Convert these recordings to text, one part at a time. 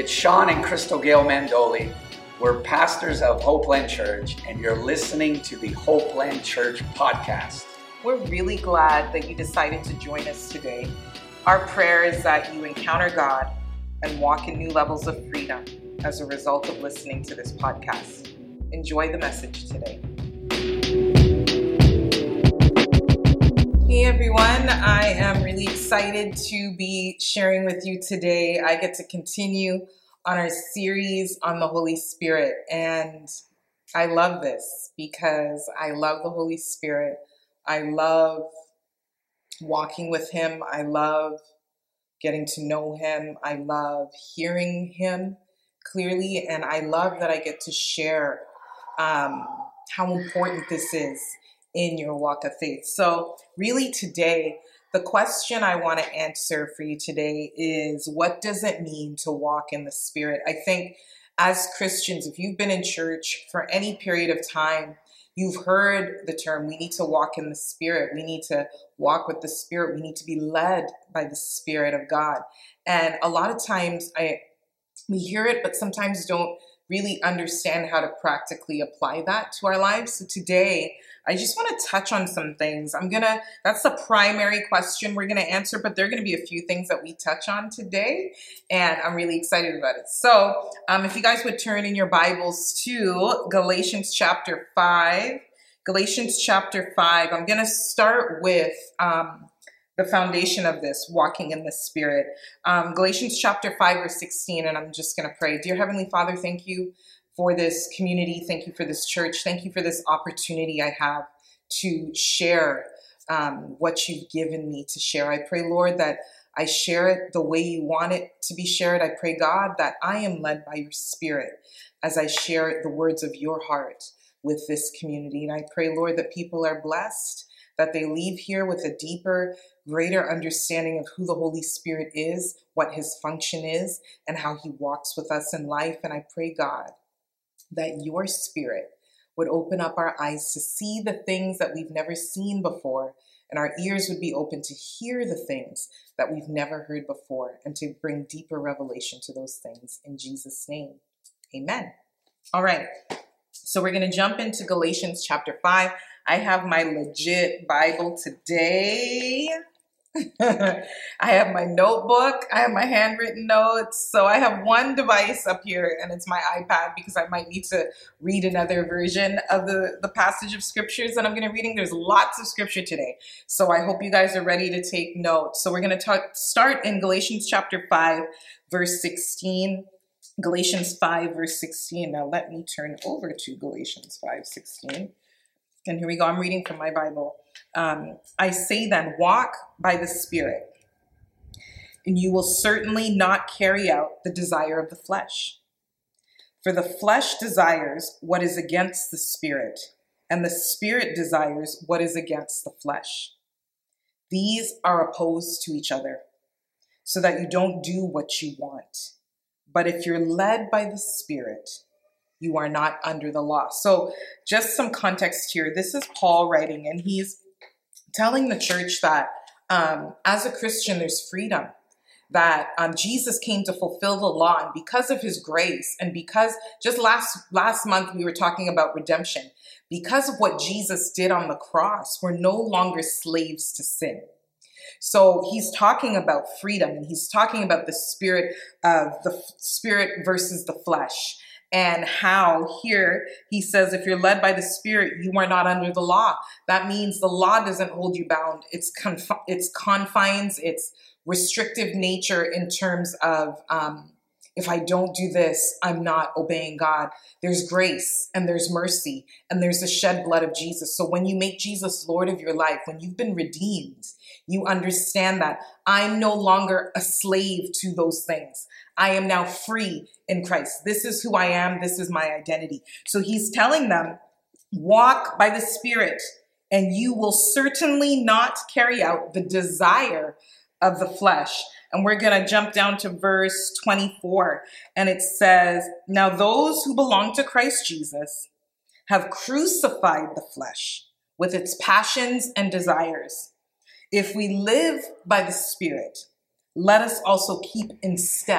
It's Sean and Crystal Gail Mandoli. We're pastors of Hopeland Church, and you're listening to the Hopeland Church podcast. We're really glad that you decided to join us today. Our prayer is that you encounter God and walk in new levels of freedom as a result of listening to this podcast. Enjoy the message today. Hey everyone, I am really excited to be sharing with you today. I get to continue on our series on the Holy Spirit, and I love this because I love the Holy Spirit. I love walking with Him. I love getting to know Him. I love hearing Him clearly, and I love that I get to share how important this is in your walk of faith. So really today, the question I want to answer for you today is, what does it mean to walk in the Spirit? I think as Christians, if you've been in church for any period of time, you've heard the term, we need to walk in the Spirit. We need to walk with the Spirit. We need to be led by the Spirit of God. And a lot of times we hear it, but sometimes don't really understand how to practically apply that to our lives. So today, I just want to touch on some things. That's the primary question we're going to answer, but there are going to be a few things that we touch on today, and I'm really excited about it. So if you guys would turn in your Bibles to Galatians chapter 5. Galatians chapter 5, I'm going to start with the foundation of this, walking in the Spirit. Galatians chapter 5, verse 16, and I'm just going to pray. Dear Heavenly Father, thank you for this community. Thank you for this church. Thank you for this opportunity I have to share what you've given me to share. I pray, Lord, that I share it the way you want it to be shared. I pray, God, that I am led by your Spirit as I share the words of your heart with this community. And I pray, Lord, that people are blessed, that they leave here with a deeper, greater understanding of who the Holy Spirit is, what his function is, and how he walks with us in life. And I pray, God, that your Spirit would open up our eyes to see the things that we've never seen before, and our ears would be open to hear the things that we've never heard before, and to bring deeper revelation to those things. In Jesus' name, amen. All right, so we're going to jump into Galatians chapter 5. I have my legit Bible today. I have my notebook. I have my handwritten notes. So I have one device up here, and it's my iPad because I might need to read another version of the passage of scriptures that I'm going to be reading. There's lots of scripture today. So I hope you guys are ready to take notes. So we're going to start in Galatians chapter 5, verse 16. Galatians 5, verse 16. Now let me turn over to Galatians 5, 16. And here we go. I'm reading from my Bible. I say then, walk by the Spirit, and you will certainly not carry out the desire of the flesh. For the flesh desires what is against the Spirit, and the Spirit desires what is against the flesh. These are opposed to each other, so that you don't do what you want. But if you're led by the Spirit, you are not under the law. So just some context here. This is Paul writing, and he's telling the church that as a Christian, there's freedom, that Jesus came to fulfill the law. And because of his grace, and because just last month we were talking about redemption, because of what Jesus did on the cross, we're no longer slaves to sin. So he's talking about freedom, and he's talking about the spirit versus the flesh. And how here he says, if you're led by the Spirit, you are not under the law. That means the law doesn't hold you bound. It's confines, it's restrictive nature in terms of if I don't do this, I'm not obeying God. There's grace and there's mercy and there's the shed blood of Jesus. So when you make Jesus Lord of your life, when you've been redeemed, you understand that I'm no longer a slave to those things. I am now free in Christ. This is who I am. This is my identity. So he's telling them, walk by the Spirit, and you will certainly not carry out the desire of the flesh. And we're going to jump down to verse 24. And it says, now those who belong to Christ Jesus have crucified the flesh with its passions and desires. If we live by the Spirit, let us also keep in step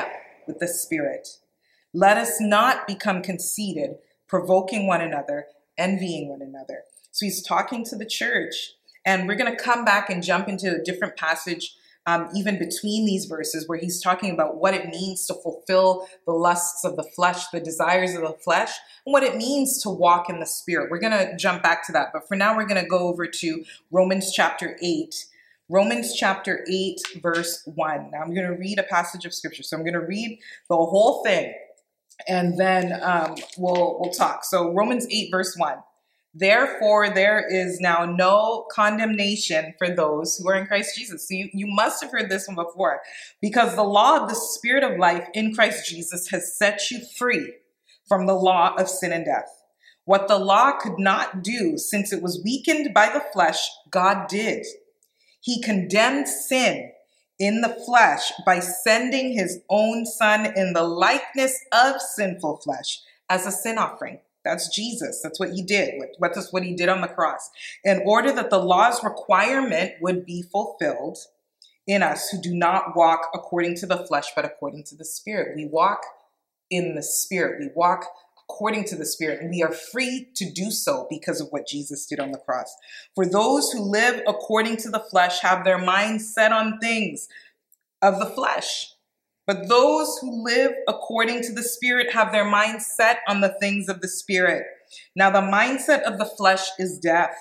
with the Spirit. Let us not become conceited, provoking one another, envying one another. So he's talking to the church, and we're going to come back and jump into a different passage even between these verses where he's talking about what it means to fulfill the lusts of the flesh, the desires of the flesh, and what it means to walk in the Spirit. We're going to jump back to that. But for now, we're going to go over to Romans chapter 8. Romans chapter 8, verse 1. Now I'm going to read a passage of scripture. So I'm going to read the whole thing, and then we'll talk. So Romans 8, verse 1. Therefore, there is now no condemnation for those who are in Christ Jesus. So you must have heard this one before. Because the law of the Spirit of life in Christ Jesus has set you free from the law of sin and death. What the law could not do, since it was weakened by the flesh, God did. He condemned sin in the flesh by sending his own Son in the likeness of sinful flesh as a sin offering. That's Jesus. That's what he did. That's what he did on the cross. In order that the law's requirement would be fulfilled in us who do not walk according to the flesh, but according to the Spirit. We walk in the Spirit. We walk according to the Spirit, and we are free to do so because of what Jesus did on the cross. For those who live according to the flesh have their minds set on things of the flesh. But those who live according to the Spirit have their minds set on the things of the Spirit. Now, the mindset of the flesh is death,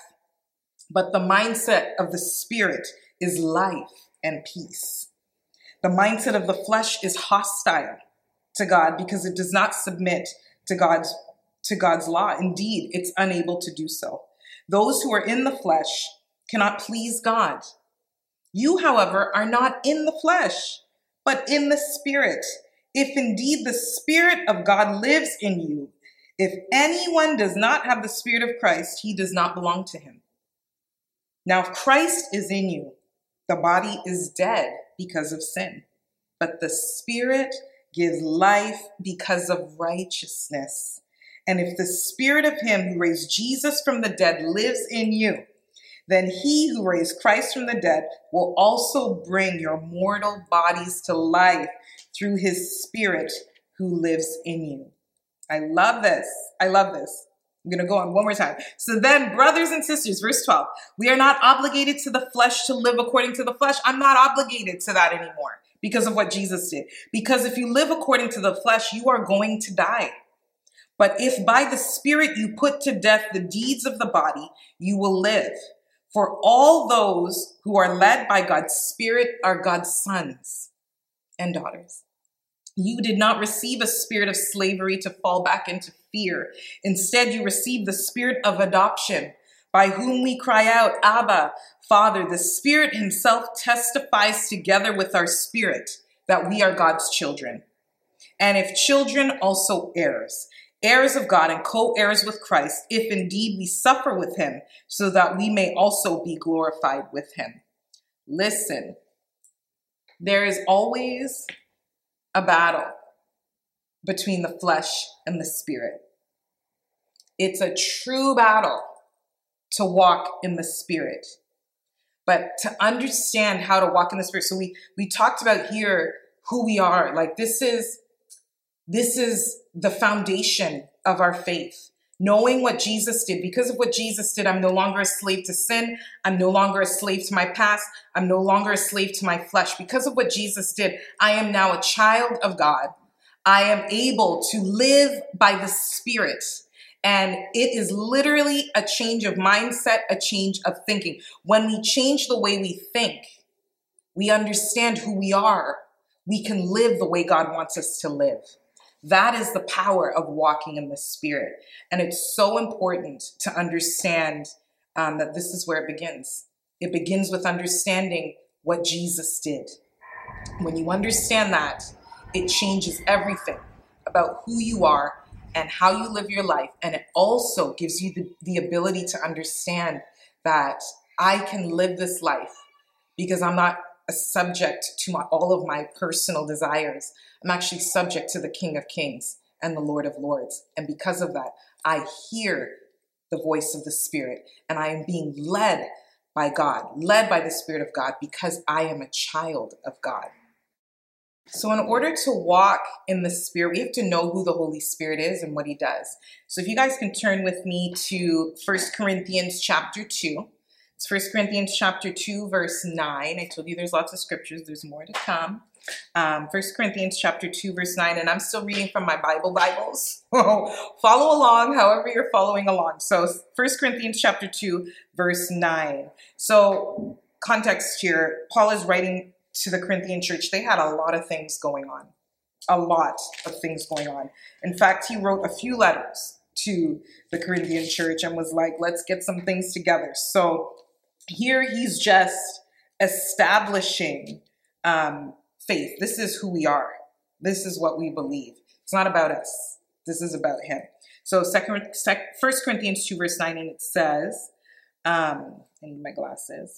but the mindset of the Spirit is life and peace. The mindset of the flesh is hostile to God because it does not submit to God's law. Indeed, it's unable to do so. Those who are in the flesh cannot please God. You, however, are not in the flesh, but in the Spirit, if indeed the Spirit of God lives in you. If anyone does not have the Spirit of Christ, he does not belong to him. Now, if Christ is in you, the body is dead because of sin, but the Spirit gives life because of righteousness. And if the Spirit of him who raised Jesus from the dead lives in you, then he who raised Christ from the dead will also bring your mortal bodies to life through his Spirit who lives in you. I love this. I love this. I'm going to go on one more time. So then, brothers and sisters, verse 12, we are not obligated to the flesh to live according to the flesh. I'm not obligated to that anymore because of what Jesus did. Because if you live according to the flesh, you are going to die. But if by the Spirit you put to death the deeds of the body, you will live. For all those who are led by God's Spirit are God's sons and daughters. You did not receive a spirit of slavery to fall back into fear. Instead, you received the Spirit of adoption, by whom we cry out, Abba, Father. The Spirit himself testifies together with our spirit that we are God's children. And if children, also heirs. Heirs of God and co-heirs with Christ, if indeed we suffer with him, so that we may also be glorified with him. Listen, there is always a battle between the flesh and the Spirit. It's a true battle to walk in the Spirit. But to understand how to walk in the Spirit, so we talked about here who we are. Like this is the foundation of our faith. Knowing what Jesus did. Because of what Jesus did, I'm no longer a slave to sin. I'm no longer a slave to my past. I'm no longer a slave to my flesh. Because of what Jesus did, I am now a child of God. I am able to live by the Spirit. And it is literally a change of mindset, a change of thinking. When we change the way we think, we understand who we are. We can live the way God wants us to live. That is the power of walking in the Spirit. And it's so important to understand that this is where it begins. It begins with understanding what Jesus did. When you understand that, it changes everything about who you are and how you live your life. And it also gives you the ability to understand that I can live this life because I'm not a subject to all of my personal desires. I'm actually subject to the King of Kings and the Lord of Lords. And because of that, I hear the voice of the Spirit and I am being led by God, led by the Spirit of God because I am a child of God. So in order to walk in the Spirit, we have to know who the Holy Spirit is and what he does. So if you guys can turn with me to 1 Corinthians chapter 2. It's 1 Corinthians chapter 2, verse 9. I told you there's lots of scriptures. There's more to come. 1 Corinthians chapter 2, verse 9. And I'm still reading from my Bibles. Follow along however you're following along. So 1 Corinthians chapter 2, verse 9. So context here, Paul is writing to the Corinthian church. They had a lot of things going on. A lot of things going on. In fact, he wrote a few letters to the Corinthian church and was like, let's get some things together. So here he's just establishing faith. This is who we are. This is what we believe. It's not about us. This is about him. So 1 Corinthians 2, verse 9, and it says, I need my glasses.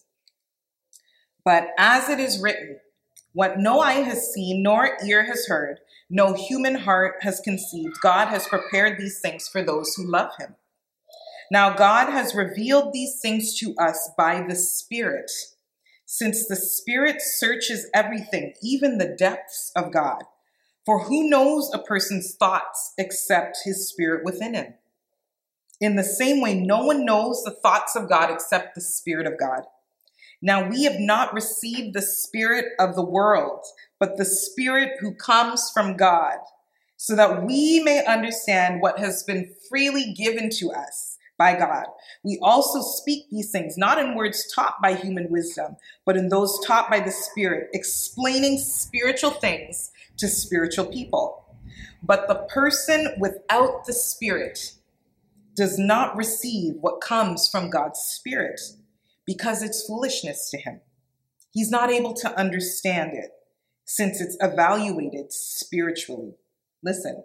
But as it is written, what no eye has seen, nor ear has heard, no human heart has conceived, God has prepared these things for those who love him. Now God has revealed these things to us by the Spirit, since the Spirit searches everything, even the depths of God. For who knows a person's thoughts except his spirit within him? In the same way, no one knows the thoughts of God except the Spirit of God. Now we have not received the spirit of the world, but the Spirit who comes from God, so that we may understand what has been freely given to us by God. We also speak these things, not in words taught by human wisdom, but in those taught by the Spirit, explaining spiritual things to spiritual people. But the person without the Spirit does not receive what comes from God's Spirit, because it's foolishness to him. He's not able to understand it, since it's evaluated spiritually. Listen,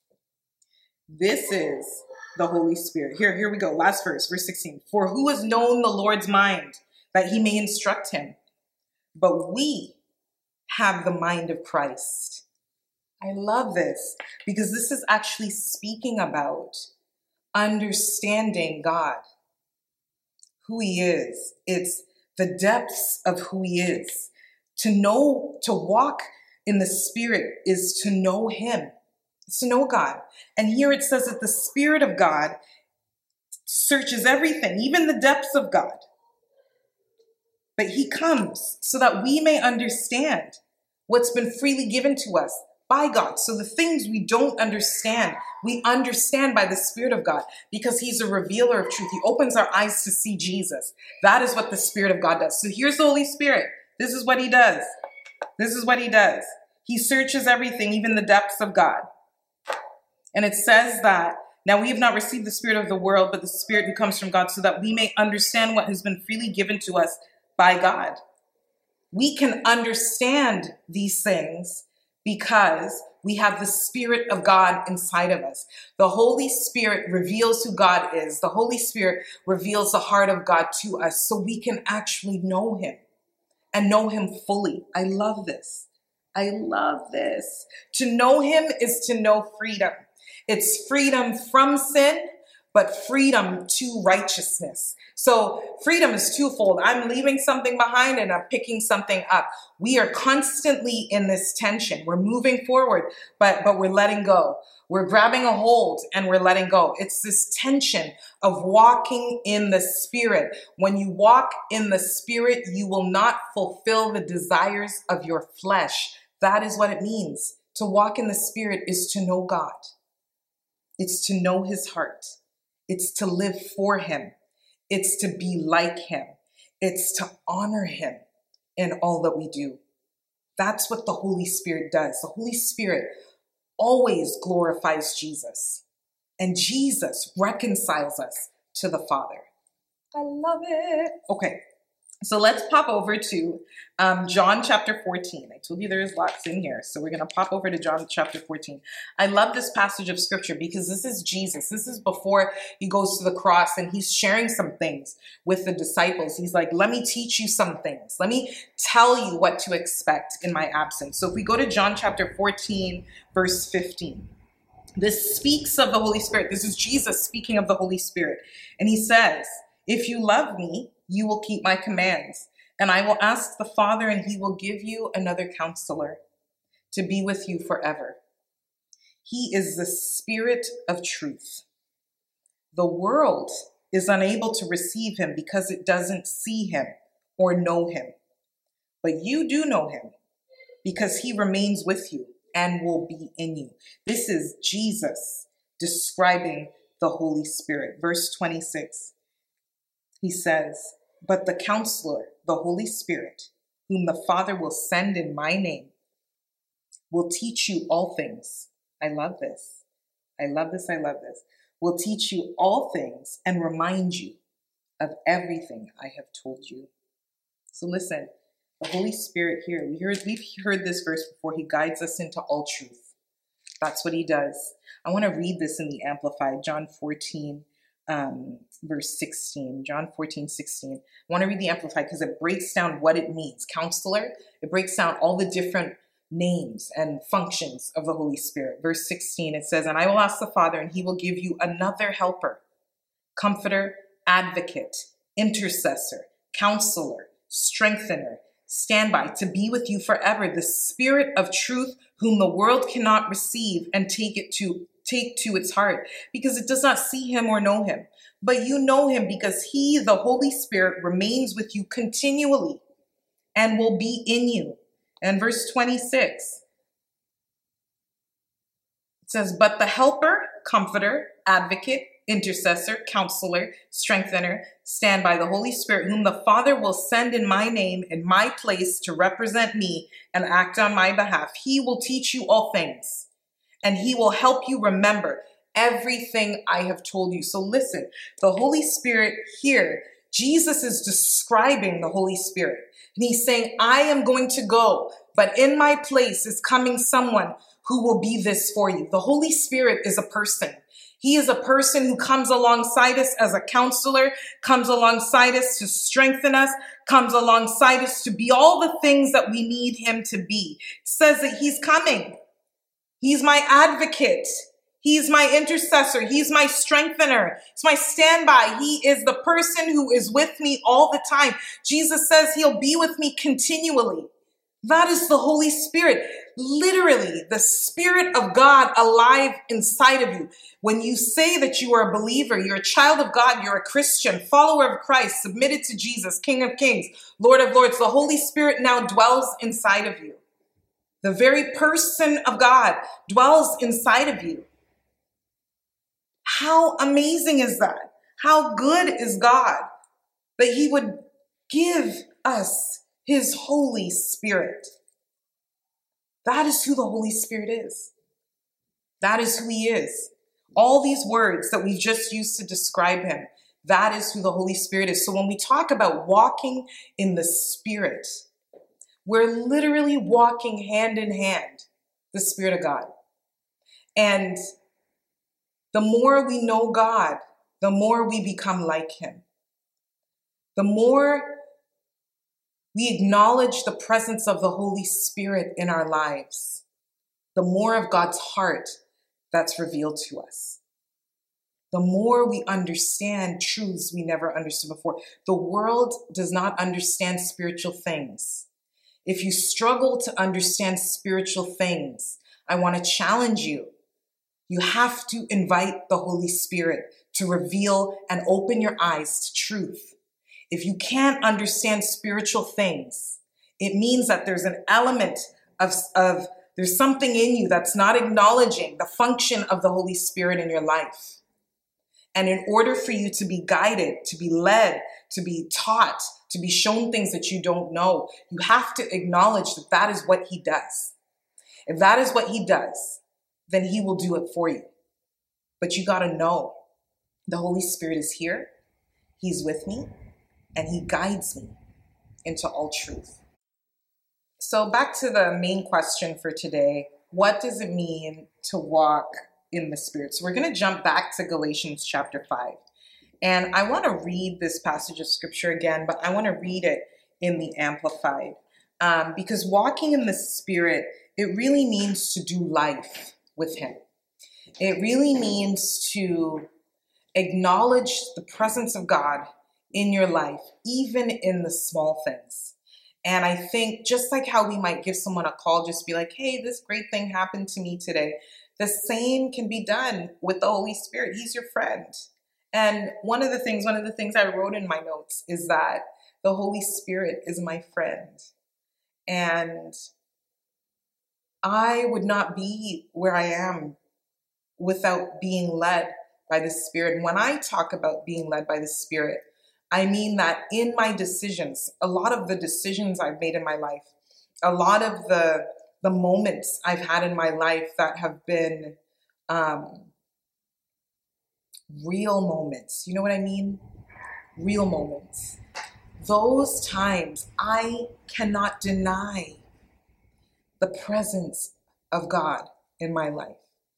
this is the Holy Spirit. Here we go. Last verse 16. For who has known the Lord's mind, that he may instruct him? But we have the mind of Christ. I love this, because this is actually speaking about understanding God, who he is. It's the depths of who he is. To know, to walk in the Spirit is to know him. It's to know God. And here it says that the Spirit of God searches everything, even the depths of God. But he comes so that we may understand what's been freely given to us by God. So the things we don't understand, we understand by the Spirit of God, because he's a revealer of truth. He opens our eyes to see Jesus. That is what the Spirit of God does. So here's the Holy Spirit. This is what he does. This is what he does. He searches everything, even the depths of God. And it says that, now we have not received the spirit of the world, but the Spirit who comes from God, so that we may understand what has been freely given to us by God. We can understand these things because we have the Spirit of God inside of us. The Holy Spirit reveals who God is. The Holy Spirit reveals the heart of God to us, so we can actually know him and know him fully. I love this. I love this. To know him is to know freedom. It's freedom from sin, but freedom to righteousness. So freedom is twofold. I'm leaving something behind and I'm picking something up. We are constantly in this tension. We're moving forward, but we're letting go. We're grabbing a hold and we're letting go. It's this tension of walking in the Spirit. When you walk in the Spirit, you will not fulfill the desires of your flesh. That is what it means. To walk in the Spirit is to know God. It's to know his heart. It's to live for him. It's to be like him. It's to honor him in all that we do. That's what the Holy Spirit does. The Holy Spirit always glorifies Jesus. And Jesus reconciles us to the Father. I love it. Okay, so let's pop over to John chapter 14. I told you there's lots in here. So we're going to pop over to John chapter 14. I love this passage of scripture because this is Jesus. This is before he goes to the cross and he's sharing some things with the disciples. He's like, let me teach you some things. Let me tell you what to expect in my absence. So if we go to John chapter 14, verse 15. This speaks of the Holy Spirit. This is Jesus speaking of the Holy Spirit. And he says, if you love me, you will keep my commands, and I will ask the Father, and he will give you another counselor to be with you forever. He is the Spirit of truth. The world is unable to receive him because it doesn't see him or know him. But you do know him because he remains with you and will be in you. This is Jesus describing the Holy Spirit. Verse 26, he says, but the Counselor, the Holy Spirit, whom the Father will send in my name, will teach you all things. I love this. I love this. I love this. Will teach you all things and remind you of everything I have told you. So listen, the Holy Spirit here, we've heard this verse before. He guides us into all truth. That's what he does. I want to read this in the Amplified, John 14, verse 16. John 14, 16. I want to read the Amplified because it breaks down what it means. Counselor, it breaks down all the different names and functions of the Holy Spirit. Verse 16, it says, and I will ask the Father, and he will give you another helper, comforter, advocate, intercessor, counselor, strengthener, standby, to be with you forever, the Spirit of truth, whom the world cannot receive and take to its heart, because it does not see him or know him. But you know him because he, the Holy Spirit, remains with you continually and will be in you. And verse 26, it says, but the helper, comforter, advocate, intercessor, counselor, strengthener, standby, the Holy Spirit, whom the Father will send in my name, in my place, to represent me and act on my behalf. He will teach you all things, and he will help you remember everything I have told you. So listen, the Holy Spirit here, Jesus is describing the Holy Spirit. And he's saying, I am going to go, but in my place is coming someone who will be this for you. The Holy Spirit is a person. He is a person who comes alongside us as a counselor, comes alongside us to strengthen us, comes alongside us to be all the things that we need him to be. It says that he's coming. He's my advocate. He's my intercessor. He's my strengthener. He's my standby. He is the person who is with me all the time. Jesus says he'll be with me continually. That is the Holy Spirit. Literally, the Spirit of God alive inside of you. When you say that you are a believer, you're a child of God, you're a Christian, follower of Christ, submitted to Jesus, King of Kings, Lord of Lords, the Holy Spirit now dwells inside of you. The very person of God dwells inside of you. How amazing is that? How good is God that he would give us his Holy Spirit? That is who the Holy Spirit is. That is who he is. All these words that we've just used to describe him, that is who the Holy Spirit is. So when we talk about walking in the Spirit, we're literally walking hand in hand, the Spirit of God. And the more we know God, the more we become like him. The more we acknowledge the presence of the Holy Spirit in our lives, the more of God's heart that's revealed to us. The more we understand truths we never understood before. The world does not understand spiritual things. If you struggle to understand spiritual things, I want to challenge you. You have to invite the Holy Spirit to reveal and open your eyes to truth. If you can't understand spiritual things, it means that there's an element of there's something in you that's not acknowledging the function of the Holy Spirit in your life. And in order for you to be guided, to be led, to be taught, to be shown things that you don't know, you have to acknowledge that that is what he does. If that is what he does, then he will do it for you. But you got to know the Holy Spirit is here. He's with me and he guides me into all truth. So back to the main question for today. What does it mean to walk in the Spirit? So we're going to jump back to Galatians chapter 5. And I want to read this passage of scripture again, but I want to read it in the Amplified. Because walking in the Spirit, it really means to do life with him. It really means to acknowledge the presence of God in your life, even in the small things. And I think just like how we might give someone a call, just be like, hey, this great thing happened to me today. The same can be done with the Holy Spirit. He's your friend. And one of the things I wrote in my notes is that the Holy Spirit is my friend. And I would not be where I am without being led by the Spirit. And when I talk about being led by the Spirit, I mean that in my decisions, a lot of the decisions I've made in my life, a lot of the moments I've had in my life that have been real moments. You know what I mean? Real moments. Those times, I cannot deny the presence of God in my life.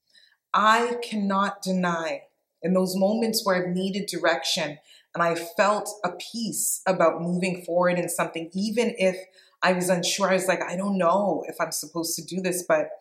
I cannot deny in those moments where I've needed direction and I felt a peace about moving forward in something, even if I was unsure. I was like, I don't know if I'm supposed to do this, but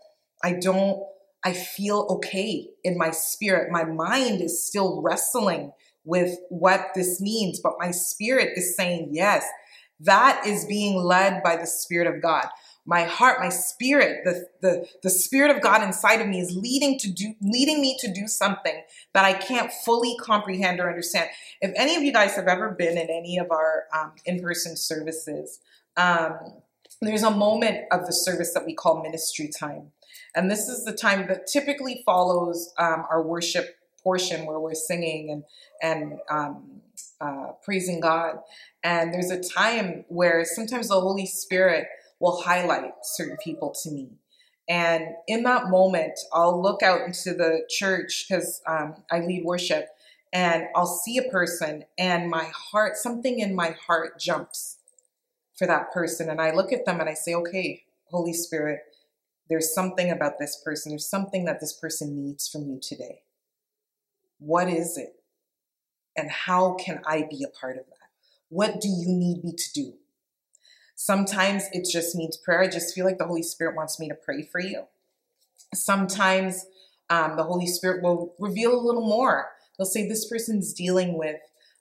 I feel okay in my spirit. My mind is still wrestling with what this means, but my spirit is saying yes. That is being led by the Spirit of God. My heart, my spirit, the Spirit of God inside of me is leading me to do something that I can't fully comprehend or understand. If any of you guys have ever been in any of our in-person services, there's a moment of the service that we call ministry time. And this is the time that typically follows our worship portion where we're singing and praising God. And there's a time where sometimes the Holy Spirit will highlight certain people to me. And in that moment, I'll look out into the church because I lead worship, and I'll see a person and something in my heart jumps for that person. And I look at them and I say, okay, Holy Spirit, there's something about this person. There's something that this person needs from you today. What is it? And how can I be a part of that? What do you need me to do? Sometimes it just means prayer. I just feel like the Holy Spirit wants me to pray for you. Sometimes the Holy Spirit will reveal a little more. They'll say this person's dealing with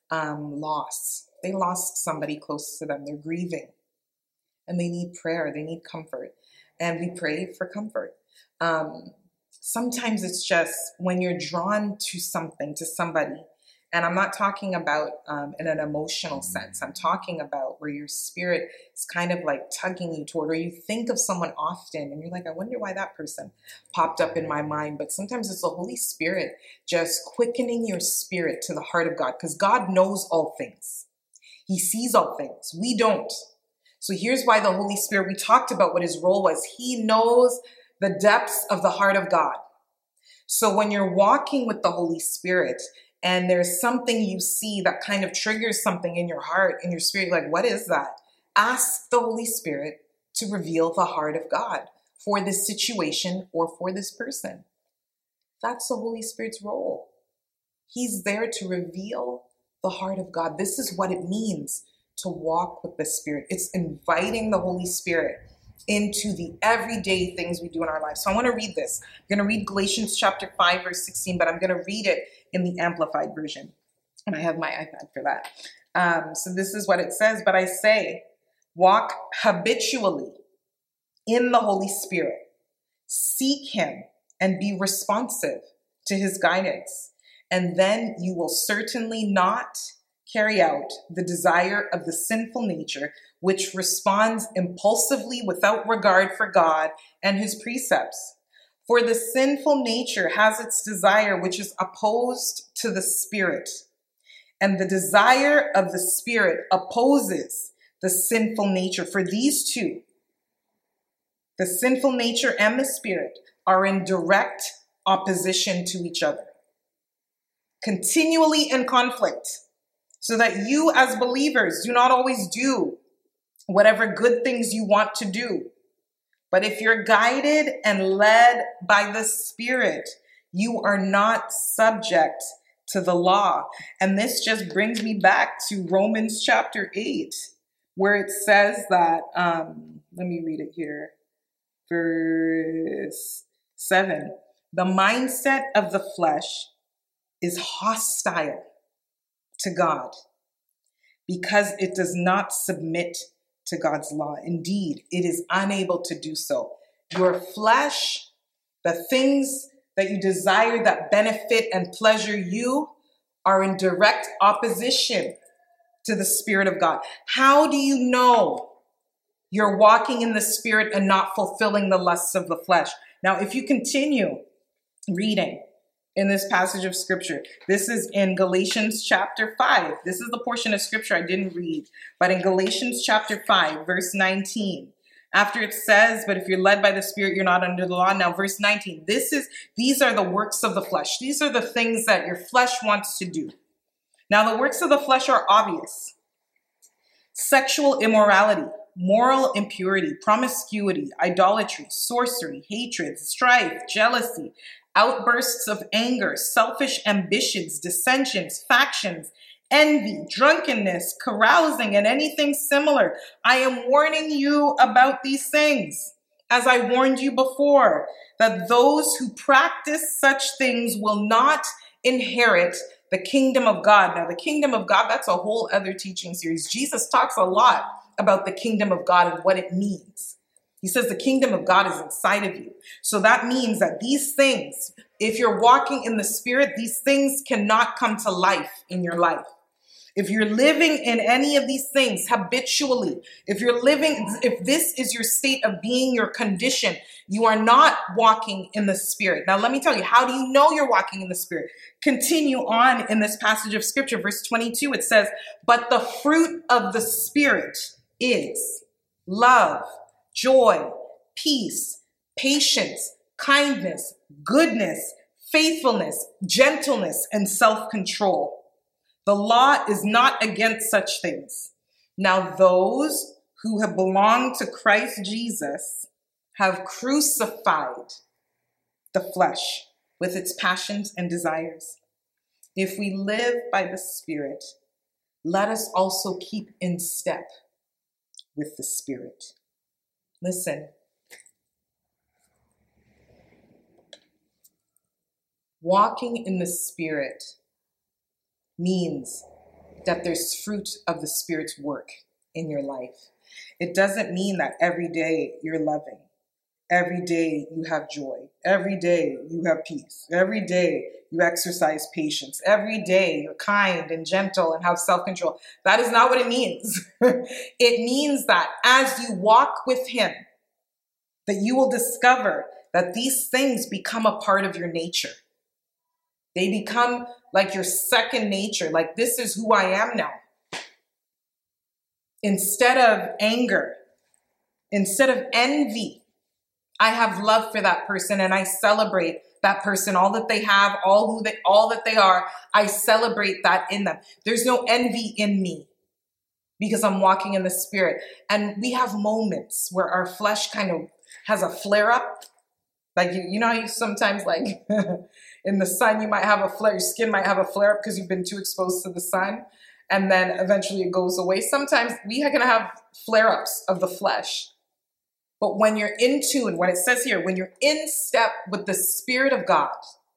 loss. They lost somebody close to them. They're grieving and they need prayer. They need comfort. And we pray for comfort. Sometimes it's just when you're drawn to something, to somebody, and I'm not talking about in an emotional sense. I'm talking about where your spirit is kind of like tugging you toward, or you think of someone often and you're like, I wonder why that person popped up in my mind. But sometimes it's the Holy Spirit just quickening your spirit to the heart of God, because God knows all things. He sees all things. We don't. So here's why the Holy Spirit, we talked about what his role was. He knows the depths of the heart of God. So when you're walking with the Holy Spirit, and there's something you see that kind of triggers something in your heart, in your spirit, like, what is that? Ask the Holy Spirit to reveal the heart of God for this situation or for this person. That's the Holy Spirit's role. He's there to reveal the heart of God. This is what it means to walk with the Spirit. It's inviting the Holy Spirit into the everyday things we do in our lives. So I want to read this. I'm going to read Galatians chapter 5, verse 16, but I'm going to read it in the Amplified version. And I have my iPad for that. So this is what it says. But I say, walk habitually in the Holy Spirit. Seek him and be responsive to his guidance. And then you will certainly not carry out the desire of the sinful nature, which responds impulsively without regard for God and his precepts. For the sinful nature has its desire, which is opposed to the Spirit. And the desire of the Spirit opposes the sinful nature. For these two, the sinful nature and the Spirit, are in direct opposition to each other, continually in conflict, so that you as believers do not always do whatever good things you want to do. But if you're guided and led by the Spirit, you are not subject to the law. And this just brings me back to Romans chapter 8, where it says that, let me read it here, verse 7. The mindset of the flesh is hostile to God because it does not submit to God's law. Indeed, it is unable to do so. Your flesh, the things that you desire that benefit and pleasure you, are in direct opposition to the Spirit of God. How do you know you're walking in the Spirit and not fulfilling the lusts of the flesh? Now, if you continue reading in this passage of scripture, this is in Galatians chapter 5. This is the portion of scripture I didn't read, but in Galatians chapter 5, verse 19, after it says, but if you're led by the Spirit, you're not under the law. Now, verse 19, these are the works of the flesh. These are the things that your flesh wants to do. Now, the works of the flesh are obvious: sexual immorality, moral impurity, promiscuity, idolatry, sorcery, hatred, strife, jealousy, outbursts of anger, selfish ambitions, dissensions, factions, envy, drunkenness, carousing, and anything similar. I am warning you about these things, as I warned you before, that those who practice such things will not inherit the kingdom of God. Now, the kingdom of God, that's a whole other teaching series. Jesus talks a lot about the kingdom of God and what it means. He says the kingdom of God is inside of you. So that means that these things, if you're walking in the Spirit, these things cannot come to life in your life. If you're living in any of these things habitually, if this is your state of being, your condition, you are not walking in the Spirit. Now, let me tell you, how do you know you're walking in the Spirit? Continue on in this passage of scripture, verse 22, it says, but the fruit of the Spirit is love, joy, peace, patience, kindness, goodness, faithfulness, gentleness, and self-control. The law is not against such things. Now, those who have belonged to Christ Jesus have crucified the flesh with its passions and desires. If we live by the Spirit, let us also keep in step with the Spirit. Listen. Walking in the Spirit means that there's fruit of the Spirit's work in your life. It doesn't mean that every day you're loving. Every day you have joy. Every day you have peace. Every day you exercise patience. Every day you're kind and gentle and have self-control. That is not what it means. It means that as you walk with Him, that you will discover that these things become a part of your nature. They become like your second nature. Like, this is who I am now. Instead of anger, instead of envy, I have love for that person and I celebrate that person, all that they have, all that they are. I celebrate that in them. There's no envy in me because I'm walking in the Spirit. And we have moments where our flesh kind of has a flare up. Like, you know how you sometimes, like, in the sun, you might have a flare, your skin might have a flare up because you've been too exposed to the sun, and then eventually it goes away. Sometimes we are going to have flare ups of the flesh. But when you're in tune, what it says here, when you're in step with the Spirit of God,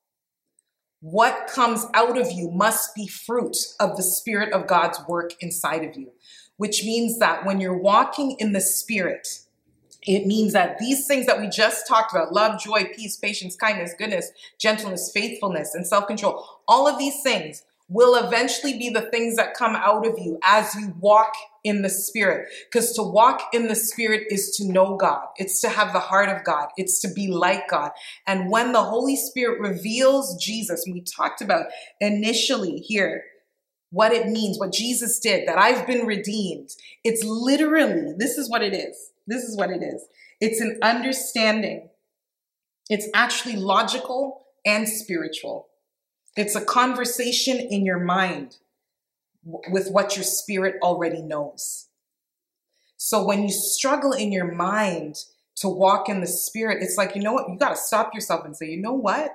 what comes out of you must be fruit of the Spirit of God's work inside of you, which means that when you're walking in the Spirit, it means that these things that we just talked about, love, joy, peace, patience, kindness, goodness, gentleness, faithfulness, and self-control, all of these things will eventually be the things that come out of you as you walk in the Spirit. Because to walk in the Spirit is to know God. It's to have the heart of God. It's to be like God. And when the Holy Spirit reveals Jesus, and we talked about initially here, what it means, what Jesus did, that I've been redeemed. It's literally, this is what it is. This is what it is. It's an understanding. It's actually logical and spiritual. It's a conversation in your mind with what your spirit already knows. So when you struggle in your mind to walk in the Spirit, it's like, you know what? You got to stop yourself and say, you know what?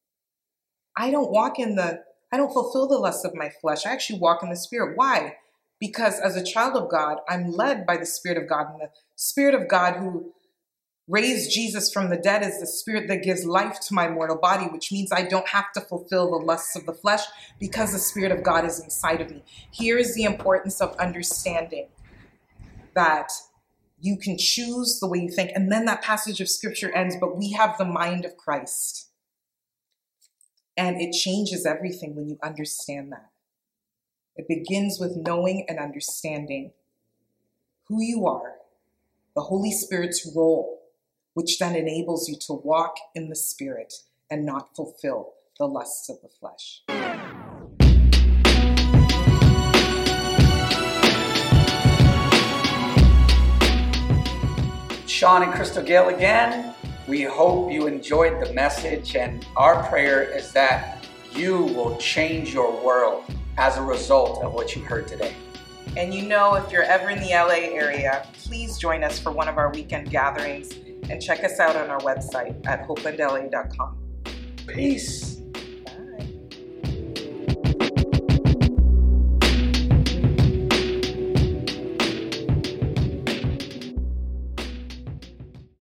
I don't fulfill the lust of my flesh. I actually walk in the Spirit. Why? Because as a child of God, I'm led by the Spirit of God. And the Spirit of God who raised Jesus from the dead is the Spirit that gives life to my mortal body, which means I don't have to fulfill the lusts of the flesh because the Spirit of God is inside of me. Here is the importance of understanding. that you can choose the way you think. And then that passage of scripture ends, but we have the mind of Christ. And it changes everything when you understand that. It begins with knowing and understanding who you are, the Holy Spirit's role, which then enables you to walk in the Spirit and not fulfill the lusts of the flesh. Sean and Crystal Gale again. We hope you enjoyed the message, and our prayer is that you will change your world as a result of what you heard today. And you know, if you're ever in the LA area, please join us for one of our weekend gatherings and check us out on our website at hopelandla.com. Peace.